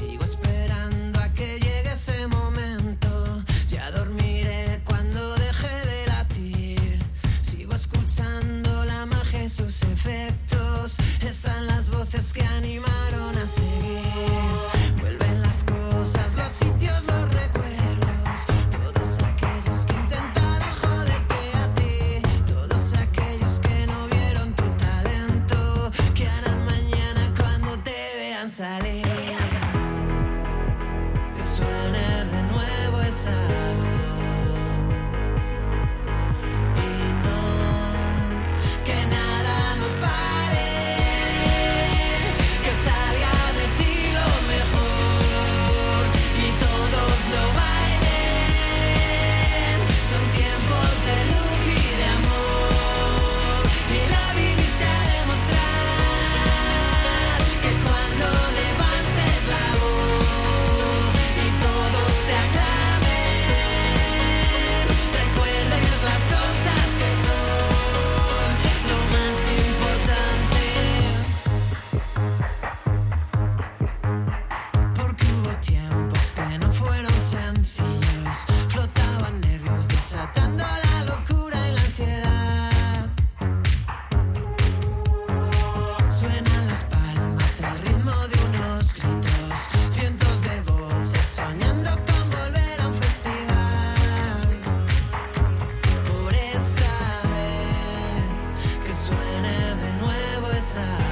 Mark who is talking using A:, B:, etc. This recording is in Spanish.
A: Sigo esperando a que llegue ese momento. Ya dormiré cuando deje de latir. Sigo escuchando la magia y sus efectos. Están las voces que animaron a seguir. Vuelven las cosas, los sitios, los recuerdos. Todos aquellos que intentaron joderte a ti. Todos aquellos que no vieron tu talento. Que harán mañana cuando te vean salir. Que suene de nuevo esa voz. Y no, que nada nos pare. Que salga de ti lo mejor y todos lo bailen. Son tiempos de luz y de amor y la viniste a demostrar. Que cuando levantes la voz y todos te aclamen, recuerdes las cosas que son lo más importante. Porque hubo tiempos que no fueron sencillos. Flotaban nervios desatando la locura y la ansiedad. Suenan las palmas, el ritmo de unos gritos. Cientos de voces soñando con volver a un festival. Por esta vez que suene de nuevo esa